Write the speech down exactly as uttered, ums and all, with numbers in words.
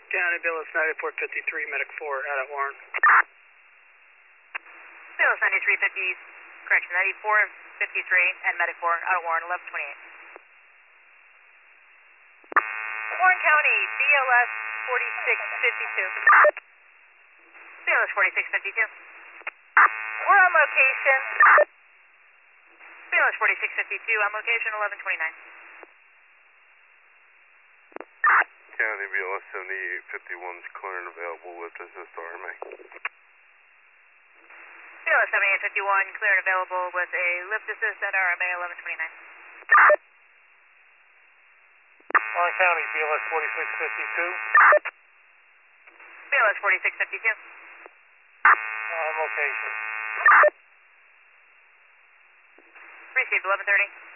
County, B L S ninety-four fifty-three, Medic four, out at Warren. B L S ninety-three fifty, correction, ninety-four fifty-three, and Medic four, out at Warren, eleven twenty-eight. Warren County, B L S forty-six fifty-two. B L S forty-six fifty-two. We're on location. B L S forty-six fifty-two, on location, eleven twenty-nine. County, B L S seventy-eight fifty-one is clear and available, lift assist R M A. B L S seventy-eight fifty-one, clear and available with a lift assist at R M A, eleven twenty-nine. Warren County, B L S forty-six fifty-two. B L S forty-six fifty-two. On location. Received, eleven thirty.